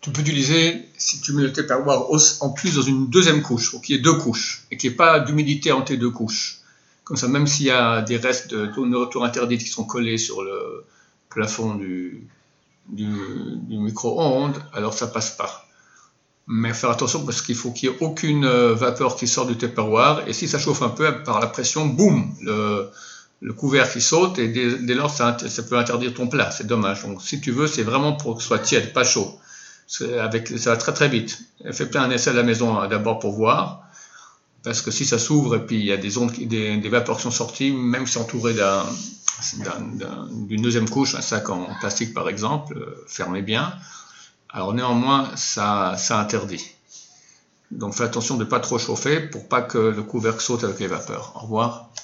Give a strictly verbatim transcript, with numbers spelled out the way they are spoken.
tu peux utiliser, si tu mets le Tupperware en plus dans une deuxième couche, il faut qu'il y ait deux couches, et qu'il n'y ait pas d'humidité entre les deux couches. Comme ça, même s'il y a des restes de nourriture interdite qui sont collés sur le plafond du, du, du micro-ondes, alors ça passe pas. Mais faire attention parce qu'il faut qu'il n'y ait aucune vapeur qui sort du Tupperware, et si ça chauffe un peu, par la pression, boum, le, le couvert qui saute, et dès, dès lors ça, ça peut interdire ton plat, c'est dommage. Donc si tu veux, c'est vraiment pour que ce soit tiède, pas chaud. Avec, ça va très très vite. Fais plein un essai à la maison hein, d'abord pour voir. Parce que si ça s'ouvre et puis il y a des ondes, des, des vapeurs qui sont sorties, même si entouré d'un, d'un, d'une deuxième couche, un sac en plastique par exemple, euh, fermez bien. Alors néanmoins, ça, ça interdit. Donc fais attention de ne pas trop chauffer pour pas que le couvercle saute avec les vapeurs. Au revoir.